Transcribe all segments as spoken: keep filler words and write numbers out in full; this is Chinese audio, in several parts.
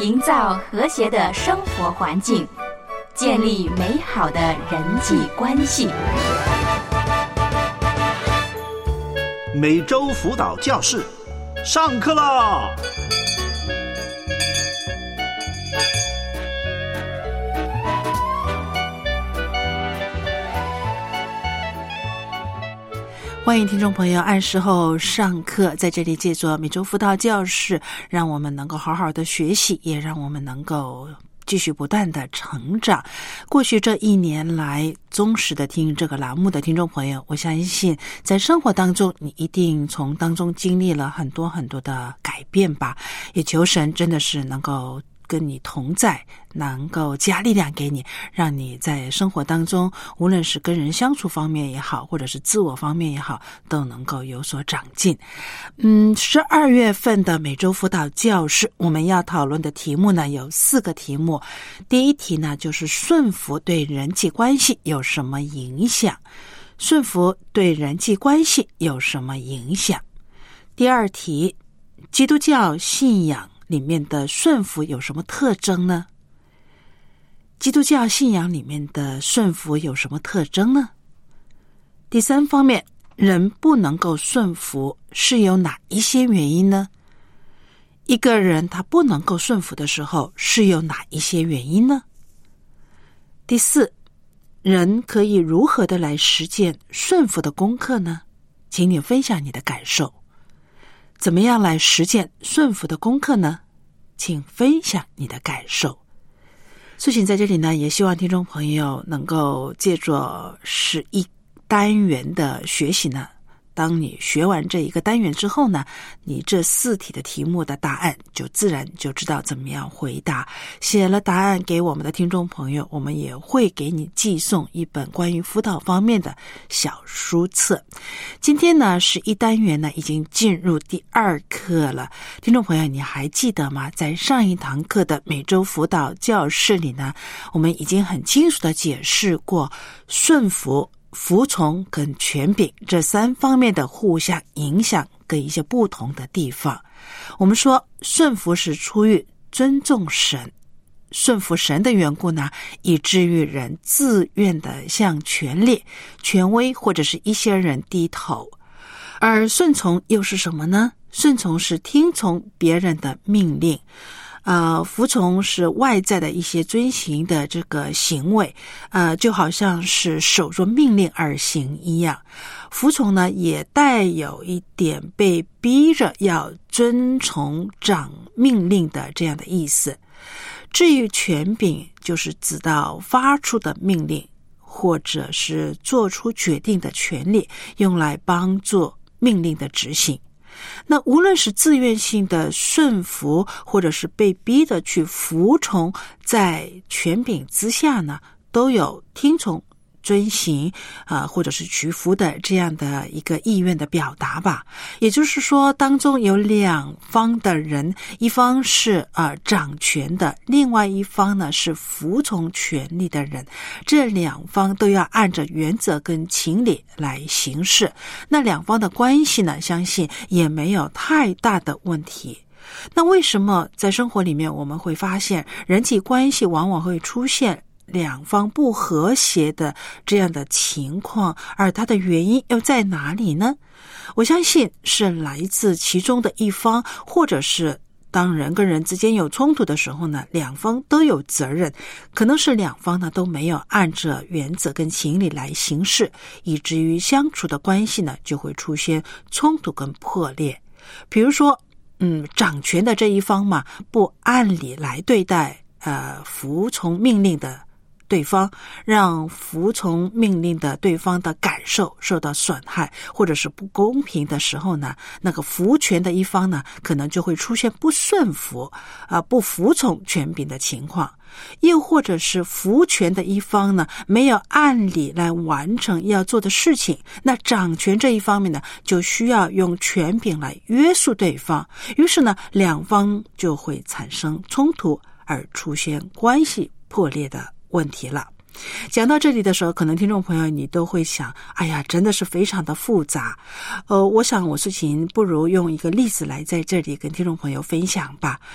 营造和谐的生活环境，建立美好的人际关系。 每周辅导教室上课啦！ 欢迎听众朋友按时候上课，在这里借助每周辅导教室，让我们能够好好的学习，也让我们能够继续不断的成长。过去这一年来忠实的听这个栏目的听众朋友，我相信在生活当中你一定从当中经历了很多很多的改变吧，也求神真的是能够跟你同在，能够加力量给你，让你在生活当中无论是跟人相处方面也好，或者是自我方面也好，都能够有所长进。嗯，十二月份的每周辅导教室，我们要讨论的题目呢有四个题目。第一题呢就是顺服对人际关系有什么影响？顺服对人际关系有什么影响？第二题，基督教信仰里面的顺服有什么特征呢？基督教信仰里面的顺服有什么特征呢？第三方面，人不能够顺服是有哪一些原因呢？一个人他不能够顺服的时候是有哪一些原因呢？第四，人可以如何的来实践顺服的功课呢？请你分享你的感受。怎么样来实践顺服的功课呢？请分享你的感受。素琴在这里呢，也希望听众朋友能够借着十一单元的学习呢，当你学完这一个单元之后呢，你这四题的题目的答案就自然就知道怎么样回答。写了答案给我们的听众朋友，我们也会给你寄送一本关于辅导方面的小书册。今天呢，十一单元呢已经进入第二课了。听众朋友，你还记得吗？在上一堂课的每周辅导教室里呢，我们已经很清楚的解释过顺服、服从跟权柄这三方面的互相影响跟一些不同的地方。我们说顺服是出于尊重神，顺服神的缘故呢，以至于人自愿的向权力、权威或者是一些人低头。而顺从又是什么呢？顺从是听从别人的命令，呃，服从是外在的一些遵行的这个行为，呃，就好像是守着命令而行一样。服从呢，也带有一点被逼着要遵从长命令的这样的意思。至于权柄，就是指到发出的命令，或者是做出决定的权利，用来帮助命令的执行。那无论是自愿性的顺服，或者是被逼的去服从，在权柄之下呢，都有听从、遵行啊、呃，或者是屈服的这样的一个意愿的表达吧。也就是说，当中有两方的人，一方是呃掌权的，另外一方呢是服从权力的人，这两方都要按着原则跟情理来行事。那两方的关系呢，相信也没有太大的问题。那为什么在生活里面我们会发现人际关系往往会出现两方不和谐的这样的情况，而它的原因又在哪里呢？我相信是来自其中的一方，或者是当人跟人之间有冲突的时候呢，两方都有责任，可能是两方呢都没有按着原则跟情理来行事，以至于相处的关系呢就会出现冲突跟破裂。比如说嗯，掌权的这一方嘛，不按理来对待呃服从命令的对方，让服从命令的对方的感受受到损害，或者是不公平的时候呢，那个服权的一方呢，可能就会出现不顺服啊、呃、不服从权柄的情况。又或者是服权的一方呢，没有按理来完成要做的事情，那掌权这一方面呢，就需要用权柄来约束对方，于是呢，两方就会产生冲突，而出现关系破裂的问题了。讲到这里的时候，可能听众朋友你都会想，哎呀，真的是非常的复杂。呃，我想我素琴不如用一个例子来在这里跟听众朋友分享吧。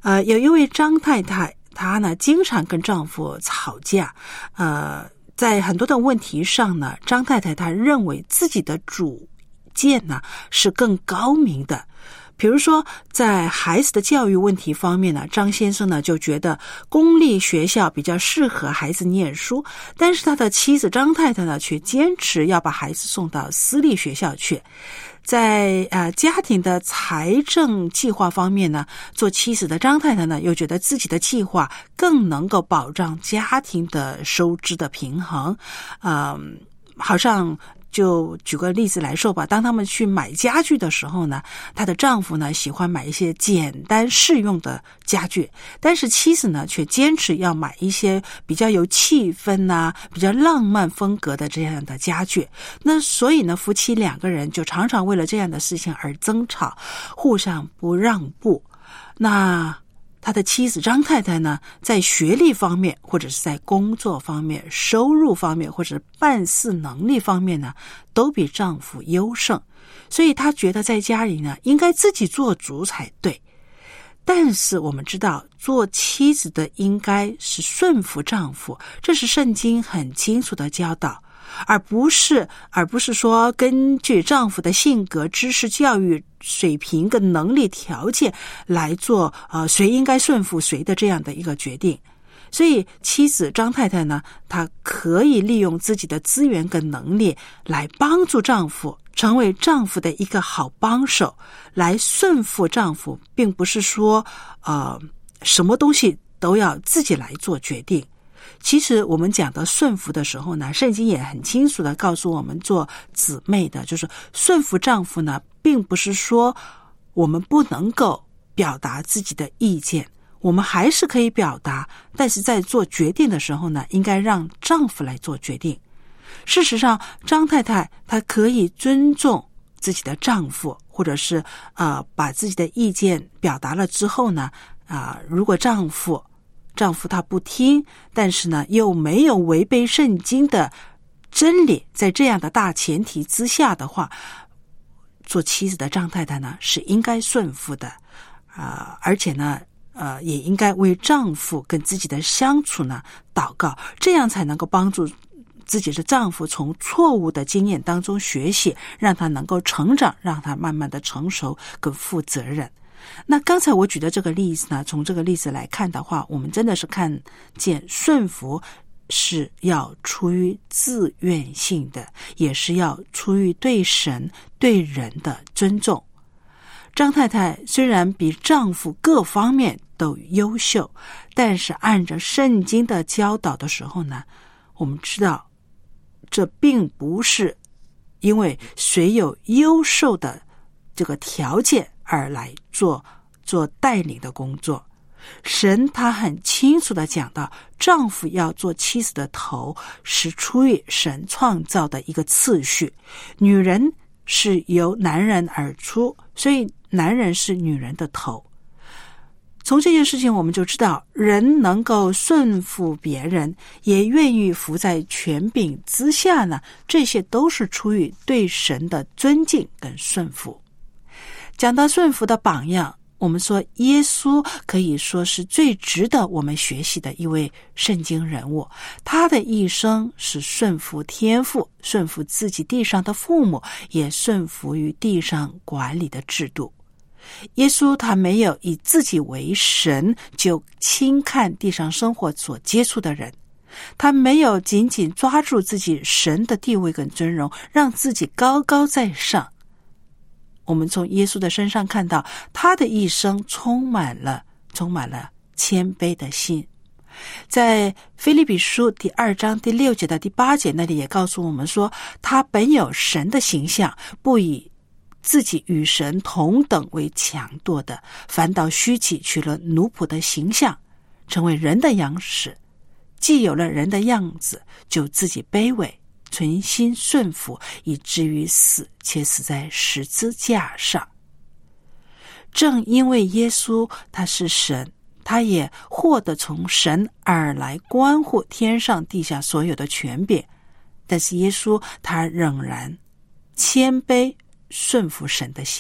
呃，有一位张太太，她呢经常跟丈夫吵架，呃，在很多的问题上呢，张太太她认为自己的主见呢是更高明的。比如说在孩子的教育问题方面呢，张先生呢就觉得公立学校比较适合孩子念书，但是他的妻子张太太呢却坚持要把孩子送到私立学校去。在呃家庭的财政计划方面呢，做妻子的张太太呢又觉得自己的计划更能够保障家庭的收支的平衡。嗯，好像就举个例子来说吧，当他们去买家具的时候呢，她的丈夫呢喜欢买一些简单适用的家具，但是妻子呢却坚持要买一些比较有气氛啊、比较浪漫风格的这样的家具。那所以呢，夫妻两个人就常常为了这样的事情而争吵，互相不让步。那他的妻子张太太呢，在学历方面，或者是在工作方面、收入方面，或者是办事能力方面呢，都比丈夫优胜，所以她觉得在家里呢，应该自己做主才对。但是我们知道，做妻子的应该是顺服丈夫，这是圣经很清楚的教导，而不是而不是说根据丈夫的性格、知识、教育水平跟能力条件来做呃谁应该顺服谁的这样的一个决定。所以妻子张太太呢，她可以利用自己的资源跟能力来帮助丈夫，成为丈夫的一个好帮手，来顺服丈夫，并不是说呃什么东西都要自己来做决定。其实我们讲的顺服的时候呢，圣经也很清楚的告诉我们做姊妹的，就是顺服丈夫呢，并不是说我们不能够表达自己的意见，我们还是可以表达，但是在做决定的时候呢，应该让丈夫来做决定。事实上，张太太她可以尊重自己的丈夫，或者是呃把自己的意见表达了之后呢，啊、呃，如果丈夫丈夫他不听，但是呢又没有违背圣经的真理，在这样的大前提之下的话，做妻子的张太太呢是应该顺服的，啊、呃，而且呢呃也应该为丈夫跟自己的相处呢祷告，这样才能够帮助自己的丈夫从错误的经验当中学习，让他能够成长，让他慢慢的成熟跟负责任。那刚才我举的这个例子呢，从这个例子来看的话，我们真的是看见顺服是要出于自愿性的，也是要出于对神对人的尊重。张太太虽然比丈夫各方面都优秀，但是按着圣经的教导的时候呢，我们知道这并不是因为谁有优秀的这个条件而来做做带领的工作。神他很清楚地讲到，丈夫要做妻子的头，是出于神创造的一个次序。女人是由男人而出，所以男人是女人的头。从这件事情我们就知道，人能够顺服别人，也愿意服在权柄之下呢，这些都是出于对神的尊敬跟顺服。讲到顺服的榜样，我们说耶稣可以说是最值得我们学习的一位圣经人物。他的一生是顺服天父，顺服自己地上的父母，也顺服于地上管理的制度。耶稣他没有以自己为神就轻看地上生活所接触的人，他没有紧紧抓住自己神的地位跟尊荣，让自己高高在上。我们从耶稣的身上看到，他的一生充满了充满了谦卑的心。在腓立比书第二章第六节到第八节那里也告诉我们说，他本有神的形象，不以自己与神同等为强夺的，反倒虚己，取了奴仆的形象，成为人的样式。既有了人的样子，就自己卑微，存心顺服，以至于死，且死在十字架上。正因为耶稣他是神，他也获得从神而来关乎天上地下所有的权柄，但是耶稣他仍然谦卑顺服神的心意，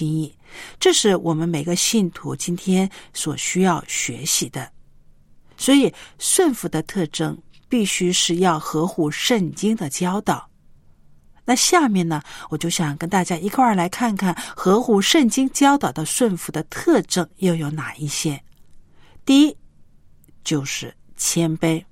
这是我们每个信徒今天所需要学习的。所以顺服的特征必须是要合乎圣经的教导。那下面呢，我就想跟大家一块儿来看看合乎圣经教导的顺服的特征又有哪一些。第一，就是谦卑。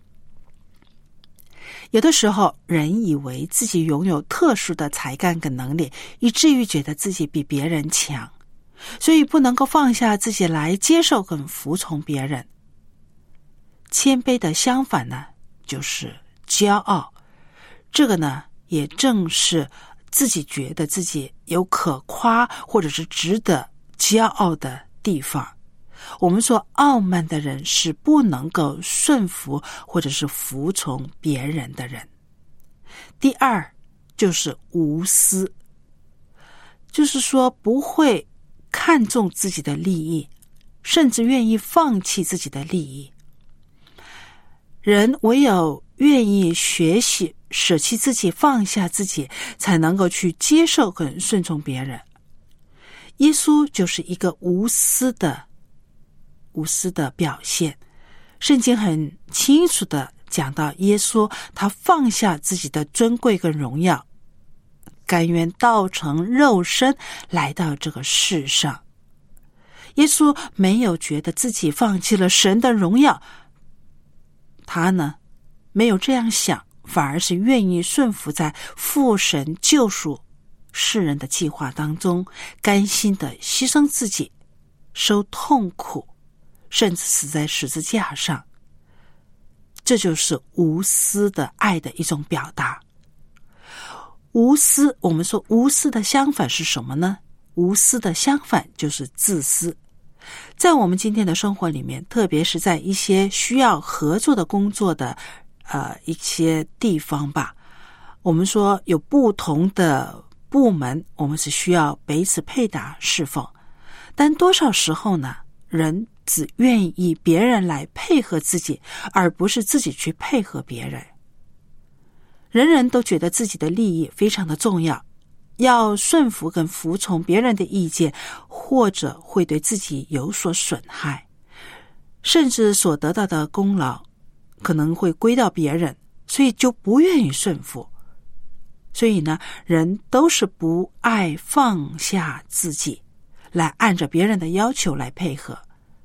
有的时候人以为自己拥有特殊的才干跟能力，以至于觉得自己比别人强，所以不能够放下自己来接受跟服从别人。谦卑的相反呢，就是骄傲。这个呢，也正是自己觉得自己有可夸或者是值得骄傲的地方。我们说傲慢的人是不能够顺服或者是服从别人的人。第二，就是无私，就是说不会看重自己的利益，甚至愿意放弃自己的利益。人唯有愿意学习舍弃自己，放下自己，才能够去接受跟顺从别人。耶稣就是一个无私的无私的表现。圣经很清楚的讲到耶稣他放下自己的尊贵跟荣耀，甘愿道成肉身来到这个世上。耶稣没有觉得自己放弃了神的荣耀，他呢没有这样想，反而是愿意顺服在父神救赎世人的计划当中，甘心的牺牲自己，受痛苦，甚至死在十字架上。这就是无私的爱的一种表达。无私，我们说无私的相反是什么呢？无私的相反就是自私。在我们今天的生活里面，特别是在一些需要合作的工作的呃一些地方吧，我们说有不同的部门，我们是需要彼此配搭侍奉，但多少时候呢，人只愿意别人来配合自己，而不是自己去配合别人。人人都觉得自己的利益非常的重要，要顺服跟服从别人的意见，或者会对自己有所损害，甚至所得到的功劳可能会归到别人，所以就不愿意顺服。所以呢，人都是不爱放下自己，来按着别人的要求来配合，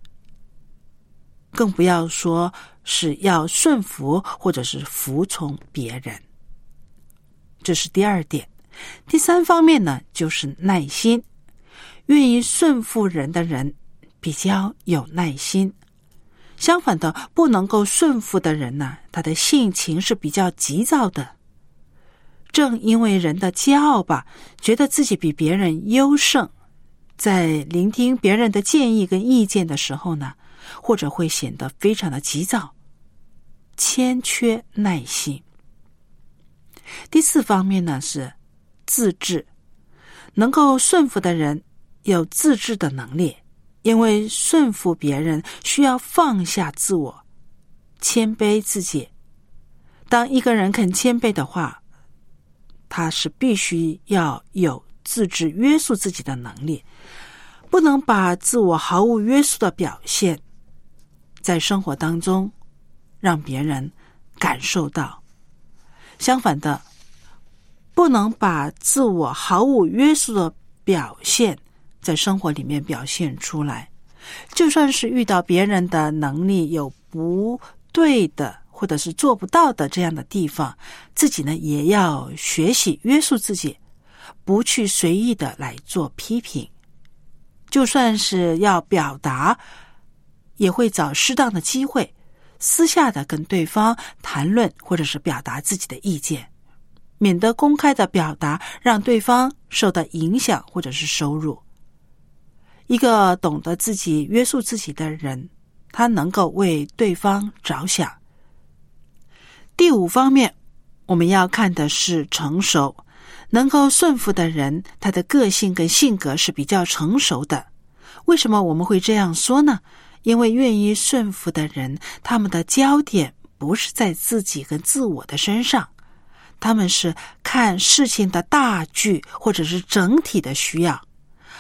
更不要说是要顺服或者是服从别人。这是第二点。第三方面呢，就是耐心。愿意顺服人的人比较有耐心，相反的，不能够顺服的人呢，他的性情是比较急躁的。正因为人的骄傲吧，觉得自己比别人优胜，在聆听别人的建议跟意见的时候呢，或者会显得非常的急躁，欠缺耐心。第四方面呢，是自制。能够顺服的人有自制的能力，因为顺服别人需要放下自我，谦卑自己。当一个人肯谦卑的话，他是必须要有自制约束自己的能力，不能把自我毫无约束的表现在生活当中让别人感受到。相反的，不能把自我毫无约束的表现在生活里面表现出来。就算是遇到别人的能力有不对的或者是做不到的这样的地方，自己呢也要学习约束自己，不去随意的来做批评。就算是要表达，也会找适当的机会，私下的跟对方谈论或者是表达自己的意见，免得公开的表达让对方受到影响或者是收入。一个懂得自己约束自己的人，他能够为对方着想。第五方面，我们要看的是成熟。能够顺服的人，他的个性跟性格是比较成熟的。为什么我们会这样说呢？因为愿意顺服的人，他们的焦点不是在自己跟自我的身上，他们是看事情的大局或者是整体的需要，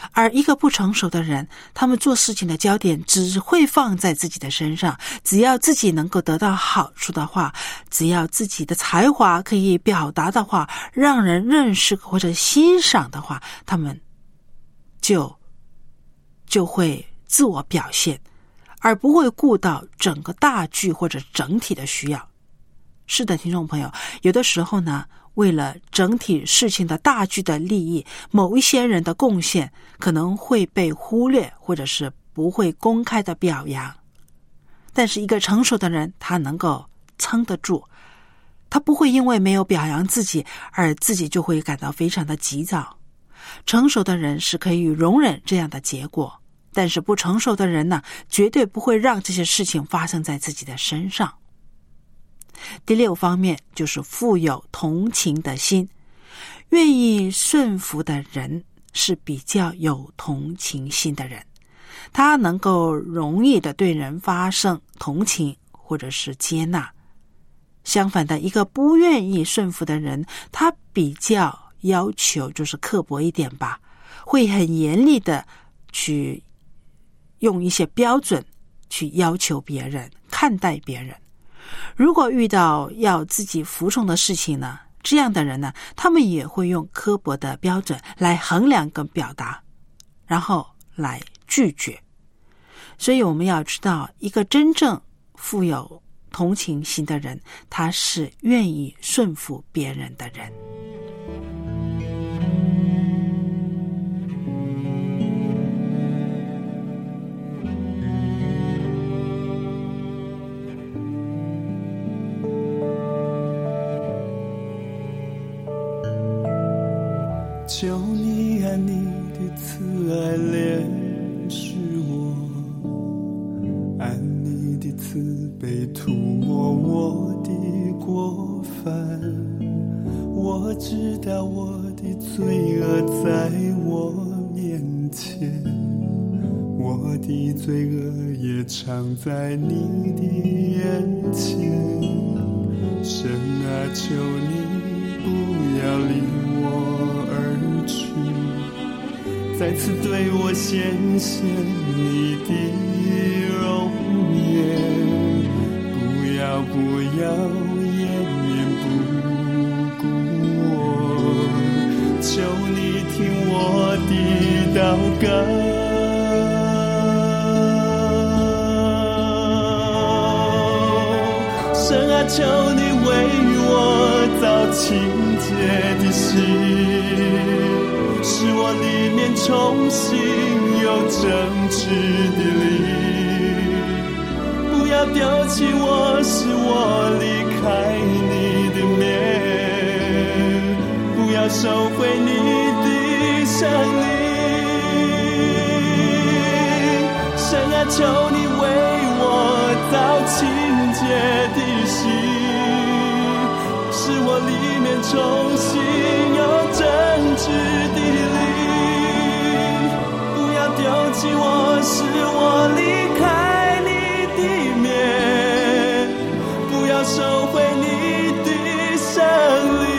而一个不成熟的人，他们做事情的焦点只会放在自己的身上，只要自己能够得到好处的话，只要自己的才华可以表达的话，让人认识或者欣赏的话，他们就就会自我表现，而不会顾到整个大局或者整体的需要。是的，听众朋友，有的时候呢，为了整体事情的大局的利益，某一些人的贡献可能会被忽略，或者是不会公开的表扬。但是一个成熟的人，他能够撑得住，他不会因为没有表扬自己而自己就会感到非常的急躁。成熟的人是可以容忍这样的结果，但是不成熟的人呢，绝对不会让这些事情发生在自己的身上。第六方面就是富有同情的心，愿意顺服的人是比较有同情心的人，他能够容易的对人发生同情或者是接纳。相反的，一个不愿意顺服的人，他比较要求就是刻薄一点吧，会很严厉的去用一些标准去要求别人，看待别人。如果遇到要自己服从的事情呢，这样的人呢，他们也会用刻薄的标准来衡量跟表达，然后来拒绝。所以我们要知道，一个真正富有同情心的人，他是愿意顺服别人的人。 求你按你的慈爱怜恤我，按你的慈悲涂抹我的过犯。我知道我的罪恶在我面前，我的罪恶也藏在你的眼前。神啊，求你不要离我而去，再次对我显现你的容颜。不要不要掩面不顾我，求你听我的祷告。神啊，求你为我造清洁的心，使我里面重新有正直的灵。不要丢弃我，使我离开你的面，不要收回你的圣灵。神啊，求你为我造清洁的心，使我里面重新有正直的灵。不要丢弃我，使我离开你的面，不要收回你的圣灵。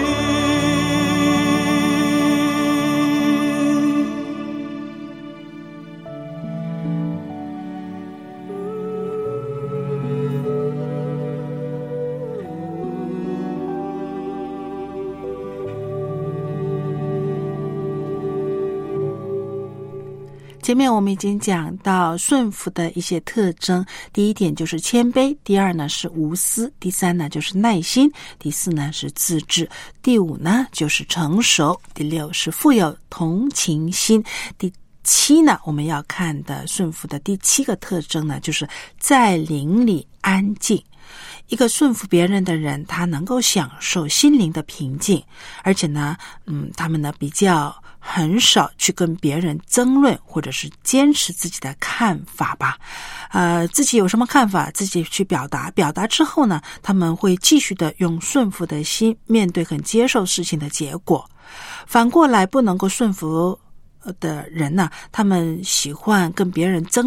前面我们已经讲到顺服的一些特征，第一点就是谦卑，第二呢是无私，第三呢就是耐心，第四呢是自制，第五呢就是成熟，第六是富有同情心，第七呢我们要看的顺服的第七个特征呢，就是在灵里安静。一个顺服别人的人，他能够享受心灵的平静，而且呢嗯，他们呢比较很少去跟别人争论，或者是坚持自己的看法吧。呃，自己有什么看法，自己去表达，表达之后呢，他们会继续的用顺服的心面对很接受事情的结果。反过来，不能够顺服的人呢，他们喜欢跟别人争论，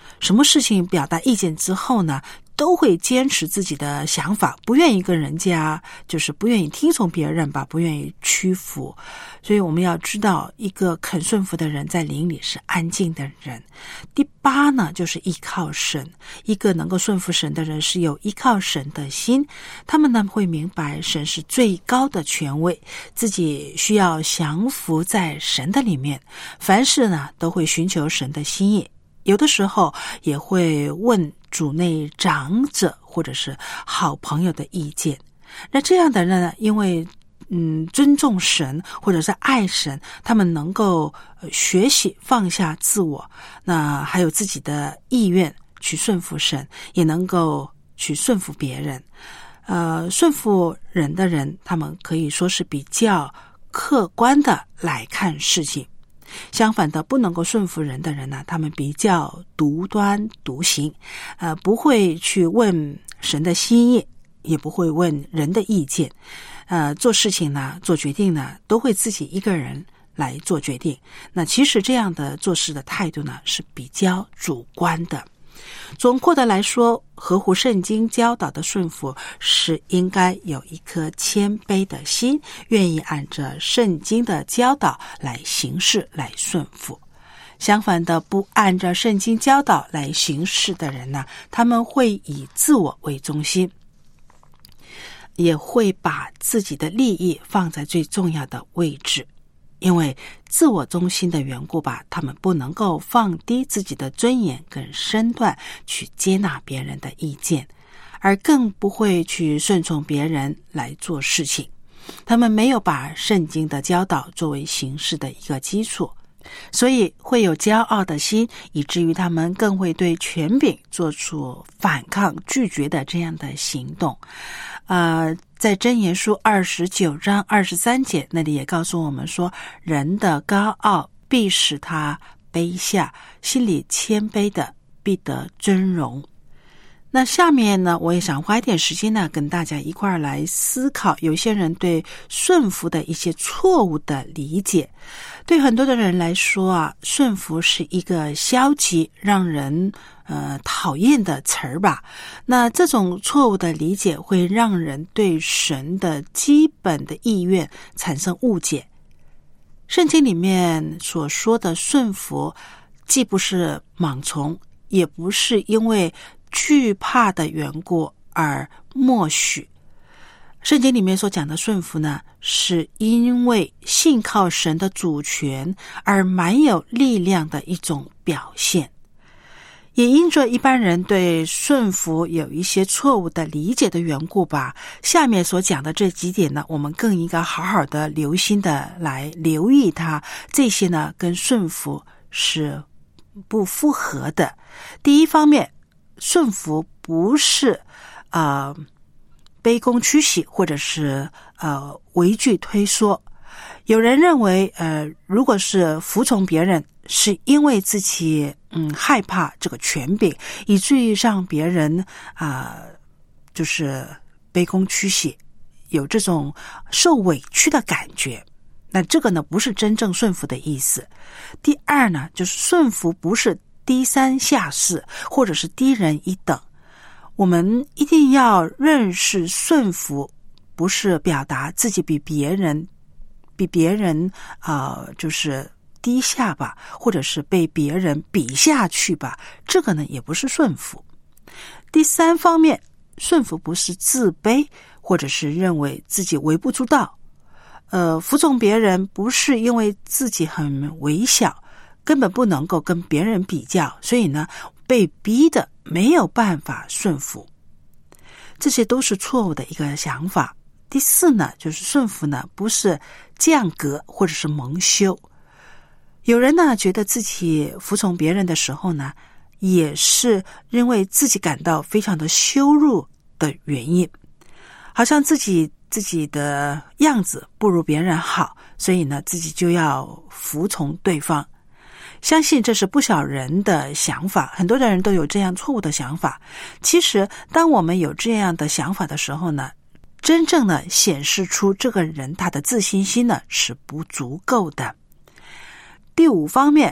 什么事情表达意见之后呢，都会坚持自己的想法，不愿意跟人家，就是不愿意听从别人吧，不愿意屈服。所以我们要知道，一个肯顺服的人在灵里是安静的人。第八呢，就是依靠神。一个能够顺服神的人是有依靠神的心，他们呢会明白神是最高的权威，自己需要降服在神的里面，凡事呢都会寻求神的心意，有的时候也会问主内长者或者是好朋友的意见。那这样的人呢，因为嗯尊重神或者是爱神，他们能够、呃、学习放下自我，那还有自己的意愿去顺服神，也能够去顺服别人。呃，顺服人的人，他们可以说是比较客观的来看事情。相反的，不能够顺服人的人呢，他们比较独断独行，呃，不会去问神的心意，也不会问人的意见，呃，做事情呢，做决定呢，都会自己一个人来做决定。那其实这样的做事的态度呢，是比较主观的。总括的来说，合乎圣经教导的顺服是应该有一颗谦卑的心，愿意按着圣经的教导来行事，来顺服。相反的，不按照圣经教导来行事的人呢，他们会以自我为中心，也会把自己的利益放在最重要的位置。因为自我中心的缘故吧，他们不能够放低自己的尊严跟身段去接纳别人的意见，而更不会去顺从别人来做事情。他们没有把圣经的教导作为行事的一个基础，所以会有骄傲的心，以至于他们更会对权柄做出反抗、拒绝的这样的行动。呃，在箴言书二十九章二十三节那里也告诉我们说，人的高傲必使他卑下，心里谦卑的必得尊荣。那下面呢，我也想花一点时间呢，跟大家一块儿来思考有些人对顺服的一些错误的理解。对很多的人来说啊，顺服是一个消极让人呃讨厌的词儿吧。那这种错误的理解会让人对神的基本的意愿产生误解。圣经里面所说的顺服，既不是盲从，也不是因为惧怕的缘故而默许。圣经里面所讲的顺服呢，是因为信靠神的主权而蛮有力量的一种表现。也因着一般人对顺服有一些错误的理解的缘故吧，下面所讲的这几点呢，我们更应该好好的留心的来留意它。这些呢，跟顺服是不符合的。第一方面，顺服不是呃卑躬屈膝，或者是呃畏惧退缩。有人认为呃如果是服从别人，是因为自己嗯害怕这个权柄，以至于让别人啊、呃、就是卑躬屈膝，有这种受委屈的感觉。那这个呢，不是真正顺服的意思。第二呢，就是顺服不是低三下四，或者是低人一等。我们一定要认识顺服不是表达自己比别人比别人呃就是低下吧，或者是被别人比下去吧，这个呢也不是顺服。第三方面，顺服不是自卑，或者是认为自己微不足道。呃，服从别人不是因为自己很微小，根本不能够跟别人比较，所以呢被逼的没有办法顺服。这些都是错误的一个想法。第四呢，就是顺服呢不是降格或者是蒙羞。有人呢觉得自己服从别人的时候呢，也是因为自己感到非常的羞辱的原因，好像自己自己的样子不如别人好，所以呢自己就要服从对方。相信这是不少人的想法，很多的人都有这样错误的想法。其实当我们有这样的想法的时候呢，真正的显示出这个人他的自信心呢是不足够的。第五方面，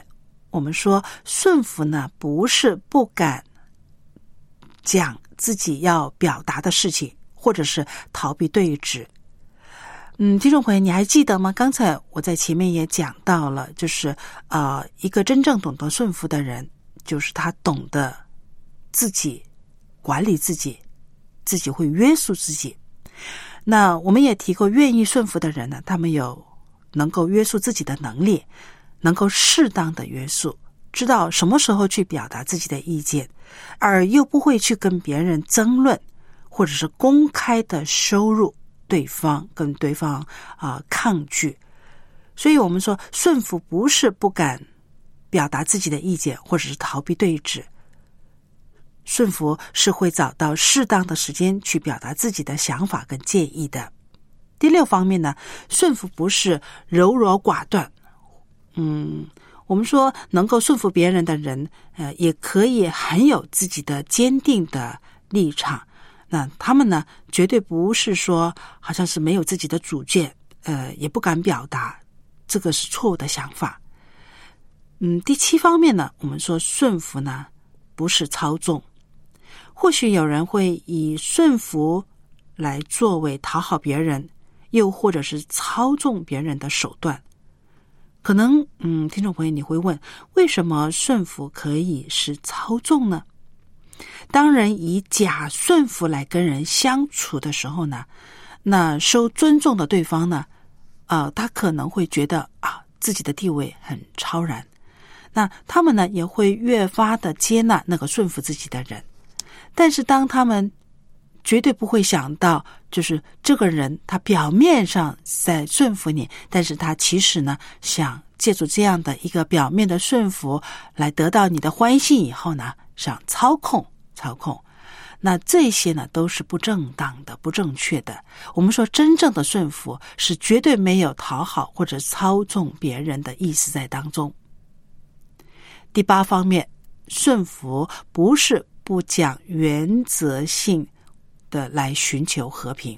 我们说顺服呢，不是不敢讲自己要表达的事情，或者是逃避对峙。嗯，听众朋友，你还记得吗？刚才我在前面也讲到了，就是呃，一个真正懂得顺服的人，就是他懂得自己管理自己，自己会约束自己。那我们也提过，愿意顺服的人呢，他们有能够约束自己的能力，能够适当的约束，知道什么时候去表达自己的意见，而又不会去跟别人争论，或者是公开的羞辱对方，跟对方啊、呃、抗拒。所以我们说顺服不是不敢表达自己的意见，或者是逃避对峙，顺服是会找到适当的时间去表达自己的想法跟建议的。第六方面呢，顺服不是柔弱寡断。嗯，我们说能够顺服别人的人，呃，也可以很有自己的坚定的立场。那他们呢，绝对不是说好像是没有自己的主见，呃，也不敢表达，这个是错误的想法。嗯，第七方面呢，我们说顺服呢，不是操纵。或许有人会以顺服来作为讨好别人，又或者是操纵别人的手段。可能，嗯，听众朋友你会问，为什么顺服可以是操纵呢？当人以假顺服来跟人相处的时候呢，那受尊重的对方呢，呃，他可能会觉得啊，自己的地位很超然，那他们呢也会越发的接纳那个顺服自己的人。但是当他们绝对不会想到，就是这个人他表面上在顺服你，但是他其实呢想借助这样的一个表面的顺服来得到你的欢心，以后呢想操控操控，那这些呢都是不正当的，不正确的。我们说真正的顺服是绝对没有讨好或者操纵别人的意思在当中。第八方面，顺服不是不讲原则性的来寻求和平。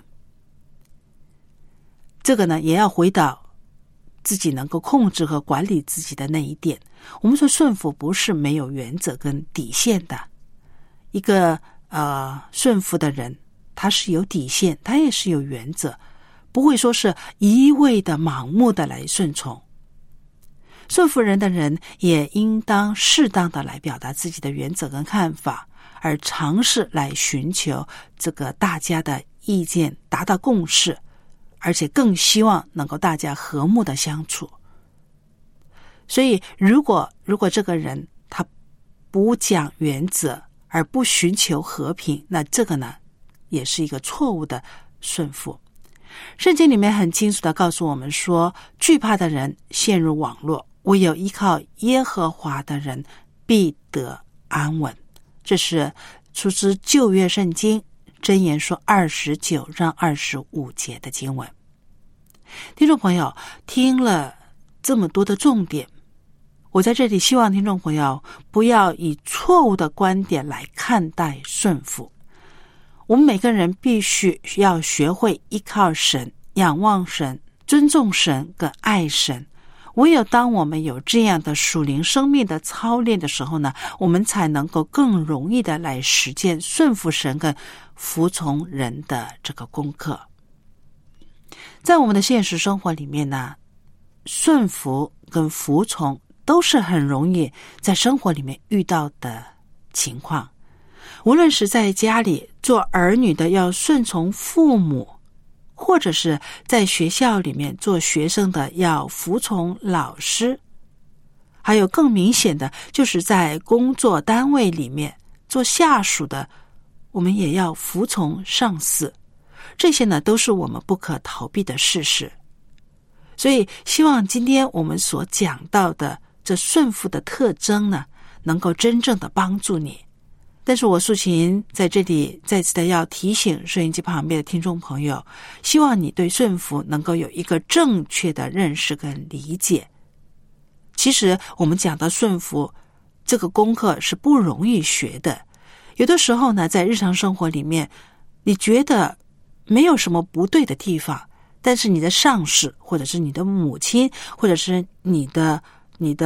这个呢也要回到自己能够控制和管理自己的那一点。我们说顺服不是没有原则跟底线的，一个呃顺服的人，他是有底线，他也是有原则，不会说是一味的盲目的来顺从。顺服人的人也应当适当的来表达自己的原则跟看法，而尝试来寻求这个大家的意见，达到共识，而且更希望能够大家和睦的相处。所以如果如果这个人他不讲原则而不寻求和平，那这个呢也是一个错误的顺服。圣经里面很清楚的告诉我们说，惧怕的人陷入网络，唯有依靠耶和华的人必得安稳。这是出自旧约圣经箴言说二十九章二十五节的经文。听众朋友，听了这么多的重点，我在这里希望听众朋友不要以错误的观点来看待顺服。我们每个人必须要学会依靠神，仰望神，尊重神跟爱神。唯有当我们有这样的属灵生命的操练的时候呢，我们才能够更容易的来实践顺服神跟服从人的这个功课。在我们的现实生活里面呢，顺服跟服从都是很容易在生活里面遇到的情况。无论是在家里做儿女的要顺从父母，或者是在学校里面做学生的要服从老师，还有更明显的就是在工作单位里面做下属的，我们也要服从上司。这些呢都是我们不可逃避的事实。所以希望今天我们所讲到的这顺服的特征呢，能够真正的帮助你。但是我素琴在这里再次的要提醒收音机旁边的听众朋友，希望你对顺服能够有一个正确的认识跟理解。其实我们讲到顺服这个功课是不容易学的，有的时候呢在日常生活里面你觉得没有什么不对的地方，但是你的上司或者是你的母亲或者是你的你的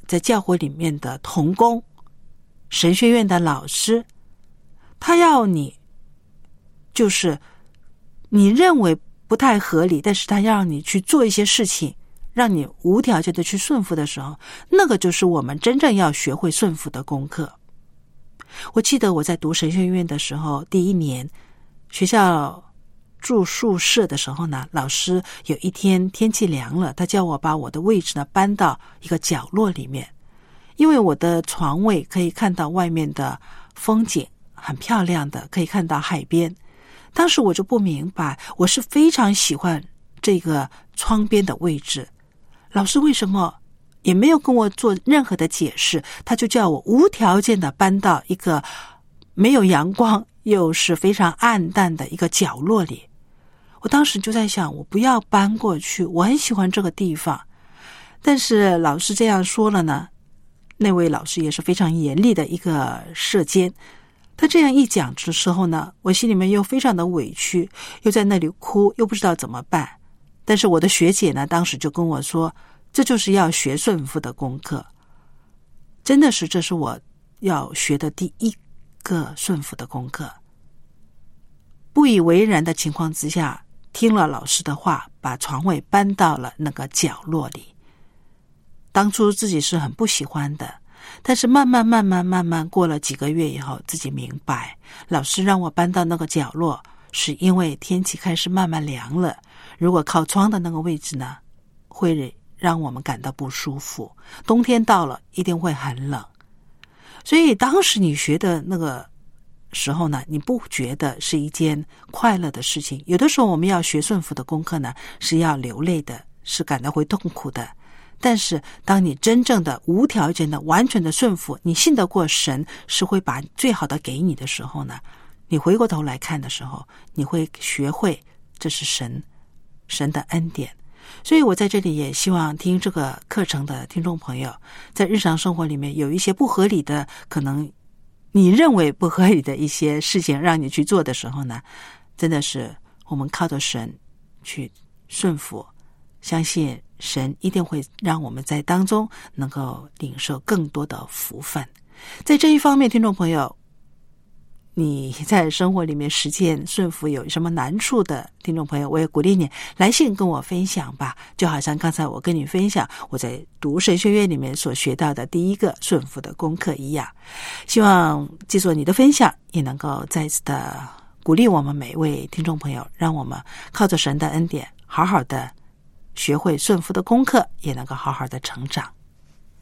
在教会里面的同工、神学院的老师，他要你就是你认为不太合理，但是他要让你去做一些事情，让你无条件的去顺服的时候，那个就是我们真正要学会顺服的功课。我记得我在读神学院的时候，第一年学校住宿舍的时候呢，老师有一天天气凉了，他叫我把我的位置呢搬到一个角落里面，因为我的床位可以看到外面的风景，很漂亮的，可以看到海边。当时我就不明白，我是非常喜欢这个窗边的位置，老师为什么也没有跟我做任何的解释，他就叫我无条件的搬到一个没有阳光又是非常暗淡的一个角落里。我当时就在想，我不要搬过去，我很喜欢这个地方。但是老师这样说了呢，那位老师也是非常严厉的一个舍监，他这样一讲的时候呢，我心里面又非常的委屈，又在那里哭，又不知道怎么办。但是我的学姐呢，当时就跟我说，这就是要学顺服的功课。真的是，这是我要学的第一个顺服的功课。不以为然的情况之下，听了老师的话，把床位搬到了那个角落里。当初自己是很不喜欢的，但是慢慢慢慢慢慢过了几个月以后，自己明白，老师让我搬到那个角落，是因为天气开始慢慢凉了，如果靠窗的那个位置呢，会让我们感到不舒服，冬天到了一定会很冷。所以当时你学的那个时候呢，你不觉得是一件快乐的事情。有的时候我们要学顺服的功课呢，是要流泪的，是感到会痛苦的。但是当你真正的无条件的完全的顺服，你信得过神是会把最好的给你的时候呢，你回过头来看的时候，你会学会这是神神的恩典。所以我在这里也希望听这个课程的听众朋友，在日常生活里面有一些不合理的，可能你认为不合理的一些事情让你去做的时候呢，真的是我们靠着神去顺服，相信神一定会让我们在当中能够领受更多的福分。在这一方面，听众朋友，你在生活里面实践顺服有什么难处的听众朋友，我也鼓励你来信跟我分享吧，就好像刚才我跟你分享我在读神学院里面所学到的第一个顺服的功课一样。希望记住你的分享也能够再次的鼓励我们每位听众朋友，让我们靠着神的恩典好好的学会顺服的功课，也能够好好的成长。